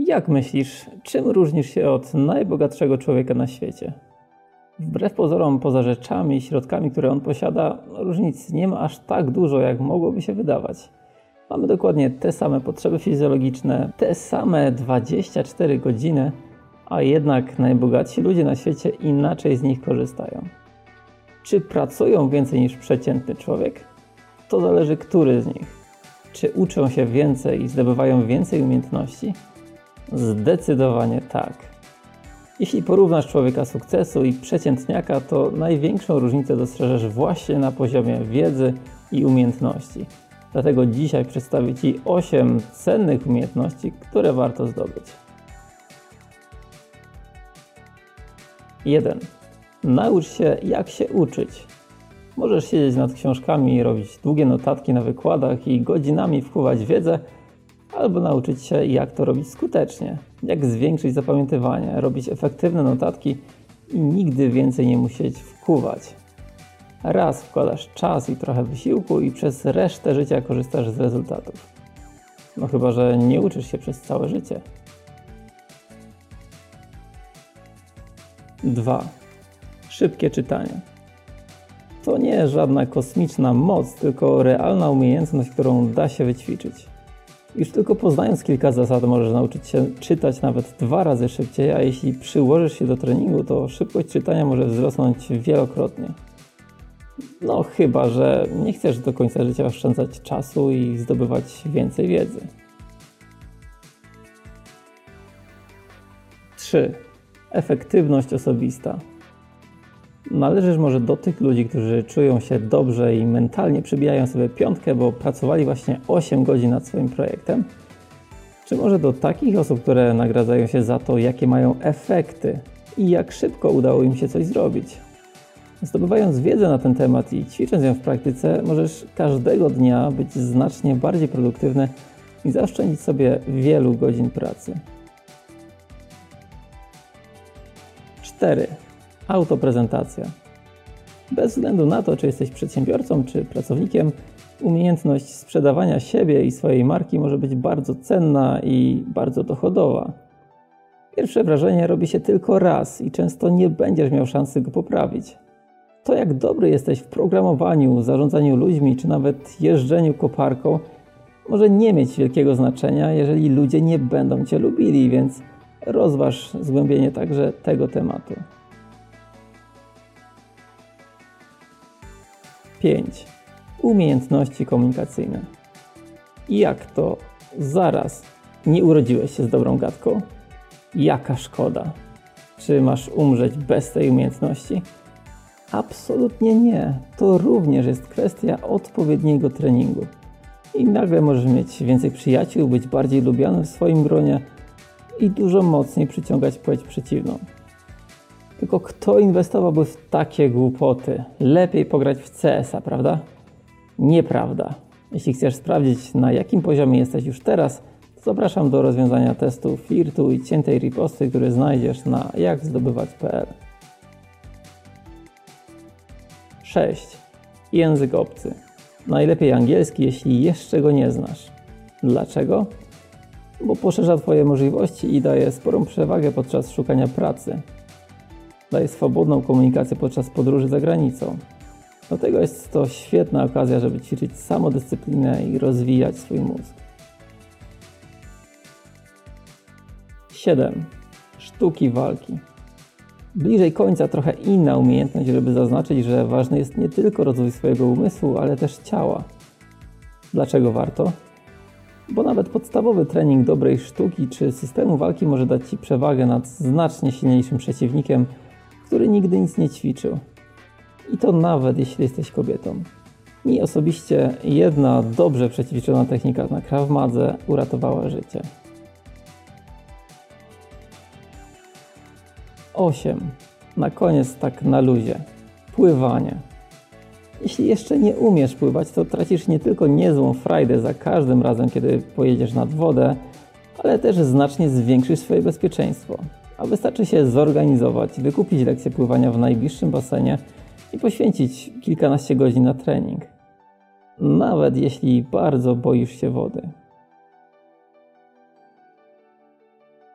Jak myślisz, czym różnisz się od najbogatszego człowieka na świecie? Wbrew pozorom, poza rzeczami i środkami, które on posiada, różnic nie ma aż tak dużo, jak mogłoby się wydawać. Mamy dokładnie te same potrzeby fizjologiczne, te same 24 godziny, a jednak najbogatsi ludzie na świecie inaczej z nich korzystają. Czy pracują więcej niż przeciętny człowiek? To zależy, który z nich. Czy uczą się więcej i zdobywają więcej umiejętności? Zdecydowanie tak. Jeśli porównasz człowieka sukcesu i przeciętniaka, to największą różnicę dostrzeżesz właśnie na poziomie wiedzy i umiejętności. Dlatego dzisiaj przedstawię Ci 8 cennych umiejętności, które warto zdobyć. 1. Naucz się, jak się uczyć. Możesz siedzieć nad książkami, robić długie notatki na wykładach i godzinami wchływać wiedzę, albo nauczyć się, jak to robić skutecznie, jak zwiększyć zapamiętywanie, robić efektywne notatki i nigdy więcej nie musieć wkuwać. Raz wkładasz czas i trochę wysiłku i przez resztę życia korzystasz z rezultatów. No chyba że nie uczysz się przez całe życie. 2. Szybkie czytanie. To nie żadna kosmiczna moc, tylko realna umiejętność, którą da się wyćwiczyć. Już tylko poznając kilka zasad możesz nauczyć się czytać nawet 2 razy szybciej, a jeśli przyłożysz się do treningu, to szybkość czytania może wzrosnąć wielokrotnie. No chyba że nie chcesz do końca życia oszczędzać czasu i zdobywać więcej wiedzy. 3. Efektywność osobista. Należysz może do tych ludzi, którzy czują się dobrze i mentalnie przybijają sobie piątkę, bo pracowali właśnie 8 godzin nad swoim projektem? Czy może do takich osób, które nagradzają się za to, jakie mają efekty i jak szybko udało im się coś zrobić? Zdobywając wiedzę na ten temat i ćwicząc ją w praktyce, możesz każdego dnia być znacznie bardziej produktywny i zaoszczędzić sobie wielu godzin pracy. 4. Autoprezentacja. Bez względu na to, czy jesteś przedsiębiorcą, czy pracownikiem, umiejętność sprzedawania siebie i swojej marki może być bardzo cenna i bardzo dochodowa. Pierwsze wrażenie robi się tylko raz i często nie będziesz miał szansy go poprawić. To, jak dobry jesteś w programowaniu, zarządzaniu ludźmi, czy nawet jeżdżeniu koparką, może nie mieć wielkiego znaczenia, jeżeli ludzie nie będą Cię lubili, więc rozważ zgłębienie także tego tematu. 5. Umiejętności komunikacyjne. Jak to? Zaraz. Nie urodziłeś się z dobrą gadką? Jaka szkoda. Czy masz umrzeć bez tej umiejętności? Absolutnie nie. To również jest kwestia odpowiedniego treningu. I nagle możesz mieć więcej przyjaciół, być bardziej lubianym w swoim gronie i dużo mocniej przyciągać płeć przeciwną. Tylko kto inwestowałby w takie głupoty? Lepiej pograć w CS-a, prawda? Nieprawda. Jeśli chcesz sprawdzić, na jakim poziomie jesteś już teraz, to zapraszam do rozwiązania testu flirtu i ciętej riposty, który znajdziesz na jakzdobywać.pl. 6. Język obcy. Najlepiej angielski, jeśli jeszcze go nie znasz. Dlaczego? Bo poszerza Twoje możliwości i daje sporą przewagę podczas szukania pracy. Daje swobodną komunikację podczas podróży za granicą. Dlatego jest to świetna okazja, żeby ćwiczyć samodyscyplinę i rozwijać swój mózg. 7. Sztuki walki. Bliżej końca trochę inna umiejętność, żeby zaznaczyć, że ważny jest nie tylko rozwój swojego umysłu, ale też ciała. Dlaczego warto? Bo nawet podstawowy trening dobrej sztuki czy systemu walki może dać Ci przewagę nad znacznie silniejszym przeciwnikiem, który nigdy nic nie ćwiczył. I to nawet jeśli jesteś kobietą. Mi osobiście jedna dobrze przećwiczona technika na Krav Madze uratowała życie. 8. Na koniec tak na luzie. Pływanie. Jeśli jeszcze nie umiesz pływać, to tracisz nie tylko niezłą frajdę za każdym razem, kiedy pojedziesz nad wodę, ale też znacznie zwiększysz swoje bezpieczeństwo. A wystarczy się zorganizować, wykupić lekcję pływania w najbliższym basenie i poświęcić kilkanaście godzin na trening. Nawet jeśli bardzo boisz się wody.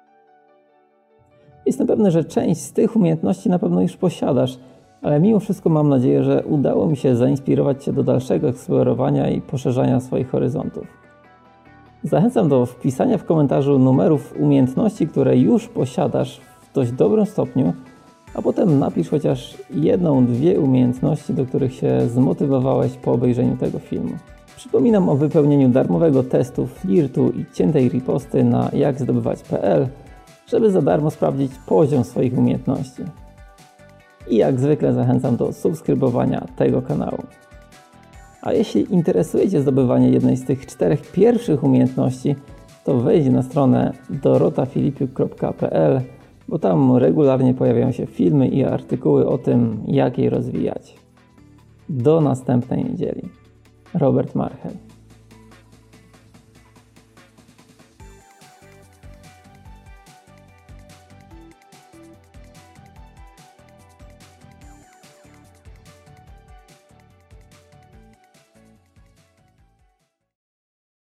Jestem pewny, że część z tych umiejętności na pewno już posiadasz, ale mimo wszystko mam nadzieję, że udało mi się zainspirować Cię do dalszego eksplorowania i poszerzania swoich horyzontów. Zachęcam do wpisania w komentarzu numerów umiejętności, które już posiadasz w dość dobrym stopniu, a potem napisz chociaż 1-2 umiejętności, do których się zmotywowałeś po obejrzeniu tego filmu. Przypominam o wypełnieniu darmowego testu flirtu i ciętej riposty na jakzdobywać.pl, żeby za darmo sprawdzić poziom swoich umiejętności. I jak zwykle zachęcam do subskrybowania tego kanału. A jeśli interesuje Cię zdobywanie jednej z tych 4 pierwszych umiejętności, to wejdź na stronę dorotafilipiuk.pl, bo tam regularnie pojawiają się filmy i artykuły o tym, jak jej rozwijać. Do następnej niedzieli. Robert Marchel.